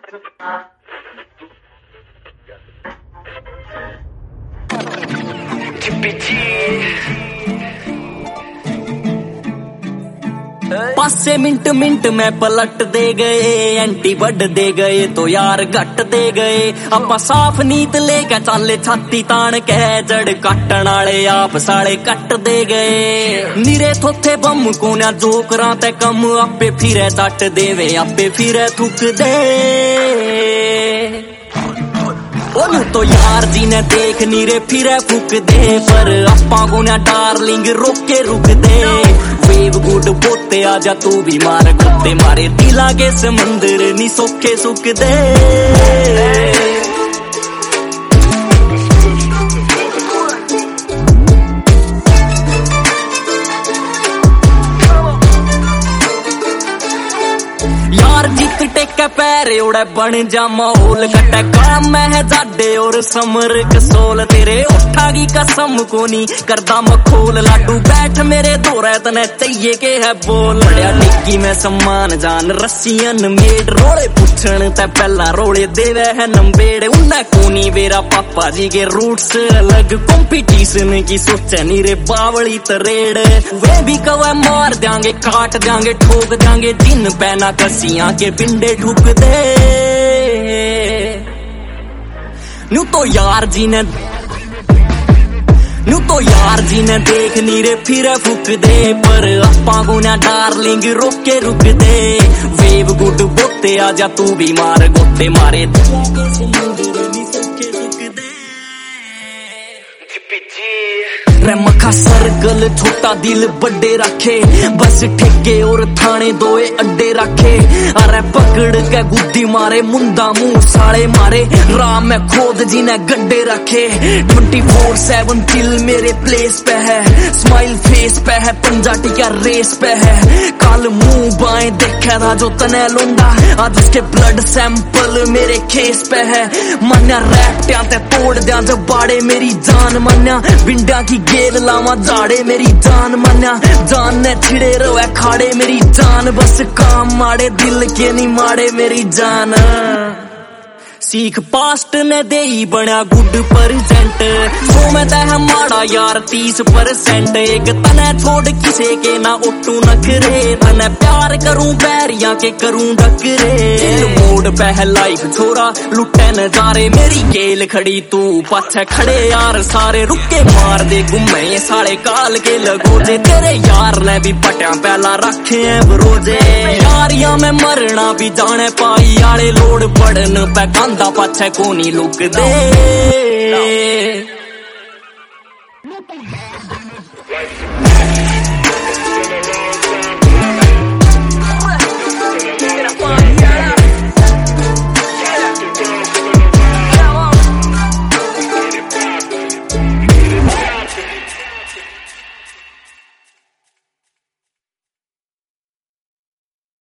पासे mint mint में पलट दे गए, एंटी बढ़ दे गए तो यार घट दे गए। अपा साफ नीत लेके चाले छाती तान के, जड़ काटन आले आप साले कट दे गए। निरे थोथे बम कोन्या जोकरा ते कम, आपे फिरे तट देवे आपे फिरे थुक दे। ओनू तो यार जी ने देख नीरे फिरे फूक दे, पर अपा को ना डार्लिंग रोक के रुक दे। वेव गुड बोते आजा तू भी मार गुत्ते, मारे दिला के समंदर नी सोखे सुख दे। यार जित टेके पैरे उड़े बन जा माहौल, कटे काम है जाडे और समर कसोल। तेरे उठा की कसम कोनी करदा मखोल, लाडू बैठ मेरे दोरे तने चाहिए के है बोल। बड़िया टिक्की में सम्मान जान रसियन मेड, रोले पूछन ते पहला रोले देवे है नंबेड़। उन्हें कोनी मेरा पापा जी के रूट्स अलग, कंपटीशन की सोचे नी रे बावली तरेड़। वे भी कवे मार देंगे काट देंगे ठोक देंगे, जिन पैना कसियां के पिंडे ठुक दे। नू तो यार जी ने देख नीरे फिरे फूक दे, पर अपा को ना डार्लिंग रोक के रुक दे। वेव गुड बोते आजा तू भी मार गोते, मारे मखा सर्कल छोटा दिल बड़े रखे, बस ठेके और थाने दोए अड्डे रखे। अरे पकड़ के गुद्दी मारे मुंडा मुंह साले मारे, राम में खोद जी ने गड्ढे रखे। 24/7 दिल मेरे प्लेस पे है, स्माइल फेस पे है, पंजाटी का रेस पे है। कल मुंह बाएं देखा था जो तने लोंडा, आज उसके ब्लड सैंपल मेरे केस पे है। मन्या रैप्टिया ते तोड़ दिया जब बाड़े मेरी जान, मन्या बिंडा की गेल लावा जाड़े मेरी जान। मन्या जान ने छिड़े रोए खाड़े मेरी जान, बस काम माड़े दिल के नहीं माड़े मेरी जान। सीख पास्ट ने दे ही बना गुड परसेंट, सो में तह माड़ा यार 30%। एक तने छोड़ किसे के ना उठू नखरे, तने प्यार करूं बैरिया के करूं डकरे। मोड़ पे लाइफ छोरा लुटे नजारे, मेरी गेल खड़ी तू पाछे खड़े यार सारे। रुके मार दे गुम्मे साले काल के लगोजे, तेरे यार ने भी पटिया पहला रखे हैं बरोजे। यारियां में मरना भी जाने पाई आले, लोड़ पड़न पे कांदा पाछे कोनी लुक दे।